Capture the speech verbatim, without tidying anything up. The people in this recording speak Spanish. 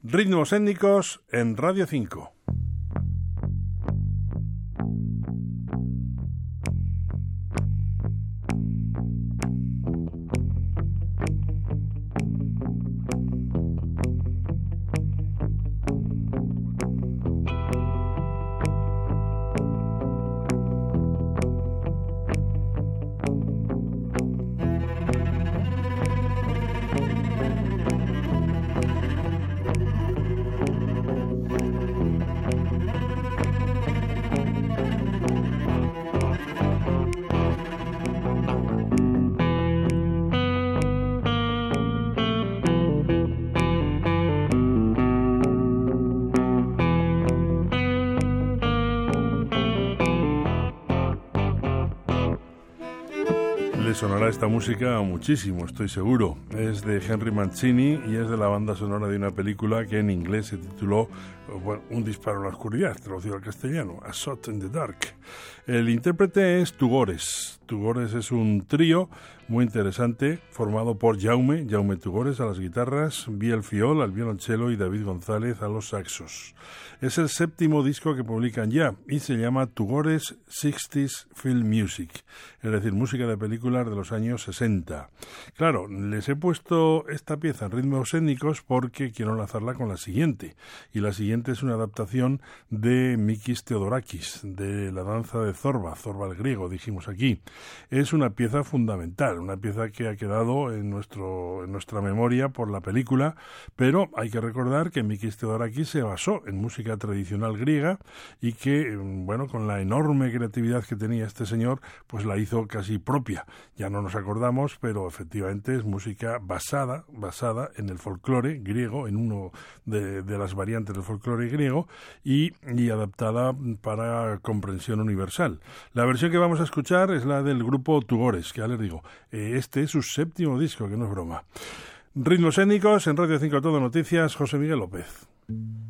Ritmos étnicos en Radio cinco. Sonará esta música muchísimo, estoy seguro. Es de Henry Mancini y es de la banda sonora de una película que en inglés se tituló, bueno, Un disparo en la oscuridad, traducido al castellano, A Shot in the Dark. El intérprete es Tugores. Tugores es un trío muy interesante formado por Jaume, Jaume Tugores a las guitarras, Biel Fiol al violonchelo y David González a los saxos. Es el séptimo disco que publican ya y se llama Tugores sixties Film Music, es decir, música de películas de los años sesenta. Claro, les he puesto esta pieza en ritmos étnicos porque quiero enlazarla con la siguiente, y la siguiente es una adaptación de Mikis Theodorakis, de la danza de Zorba, Zorba el griego, dijimos aquí. Es una pieza fundamental, una pieza que ha quedado en, nuestro, en nuestra memoria por la película, pero hay que recordar que Mikis Theodorakis se basó en música tradicional griega y que, bueno, con la enorme creatividad que tenía este señor, pues la hizo casi propia. Ya no nos acordamos, pero efectivamente es música basada, basada en el folclore griego, en uno de, de las variantes del folclore griego y, y adaptada para comprensión universal. La versión que vamos a escuchar es la del grupo Tugores, que ya les digo, eh, este es su séptimo disco, que no es broma. Ritmos étnicos en Radio cinco Todo Noticias, José Miguel López.